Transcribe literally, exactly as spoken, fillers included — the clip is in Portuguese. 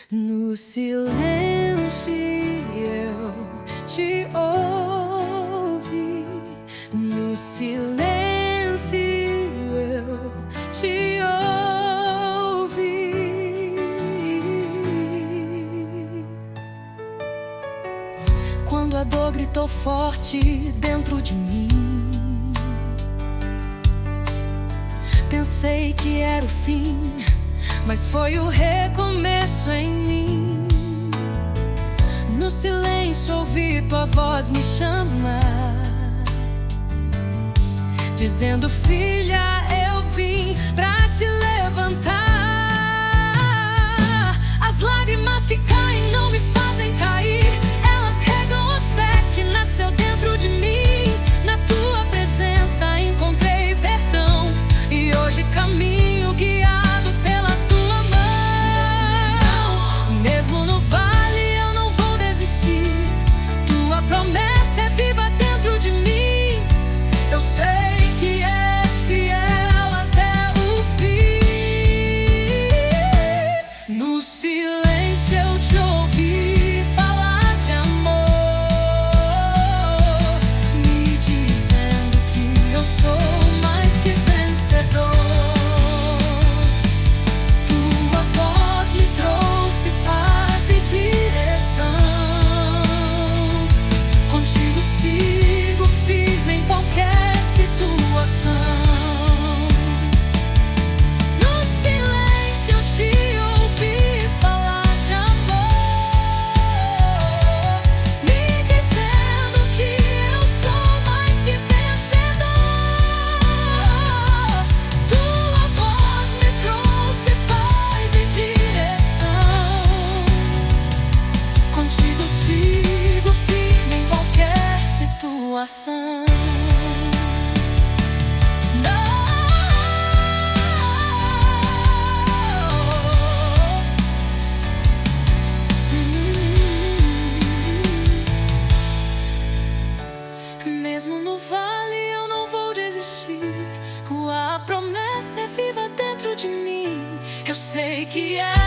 No silêncio eu te ouvi, no silêncio eu te ouvi. Quando a dor gritou forte dentro de mim, pensei que era o fim, mas foi o recomeço em mim. No silêncio ouvi tua voz me chamar, dizendo: filha, eu vim pra te levantar. As lágrimas que caem não me fazem cair, elas regam a fé que nasceu dentro de mim. Na tua presença encontrei perdão e hoje caminho guiado pela tua mão. Mesmo no vale eu não vou desistir, tua promessa é viva dentro de mim. Eu sei que és fiel até o fim. No silêncio eu te ouvi falar de amor, me dizendo que eu sou mais que vencedor. Tua voz me trouxe paz e direção. Contigo sigo firme em qualquer situação. No silêncio eu te ouvi falar de amor, me dizendo que eu sou mais que vencedor. Tua voz me trouxe paz e direção. Contigo sigo firme em qualquer situação. Mesmo no vale eu não vou desistir, a promessa é viva dentro de mim. Eu sei que é